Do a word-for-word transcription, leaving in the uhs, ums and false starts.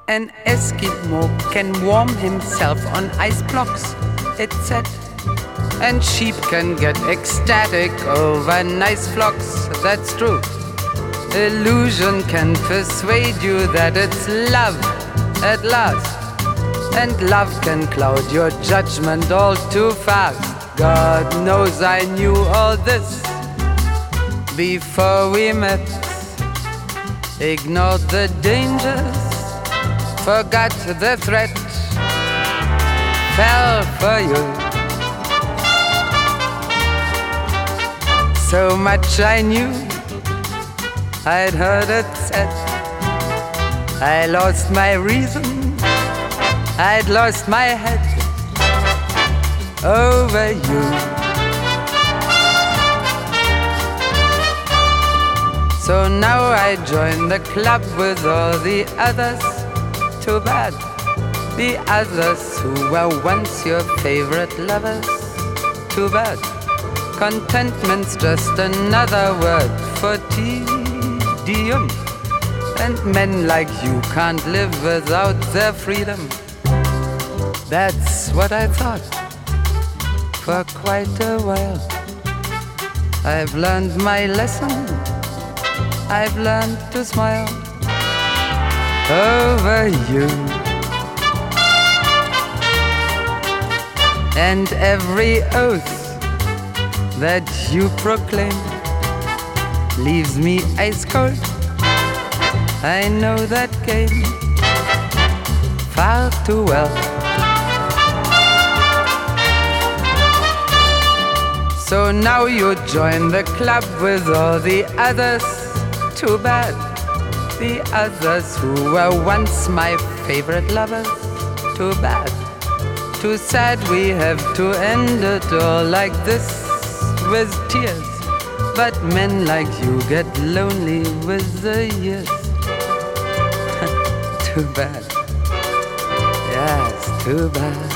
An Eskimo can warm himself on ice blocks, it said. And sheep can get ecstatic over nice flocks, that's true. Illusion can persuade you that it's love at last. And love can cloud your judgment all too fast. God knows I knew all this before we met. Ignored the dangers, forgot the threat, fell for you. So much I knew, I'd heard it said. I lost my reason, I'd lost my head over you. So now I join the club with all the others. Too bad, the others who were once your favorite lovers. Too bad, contentment's just another word for tedium. And men like you can't live without their freedom. That's what I thought for quite a while. I've learned my lesson, I've learned to smile over you. And every oath that you proclaim leaves me ice cold. I know that game far too well. So now you join the club with all the others. Too bad, the others who were once my favorite lovers. Too bad, too sad we have to end it all like this with tears. But men like you get lonely with the years. Too bad, yes, too bad.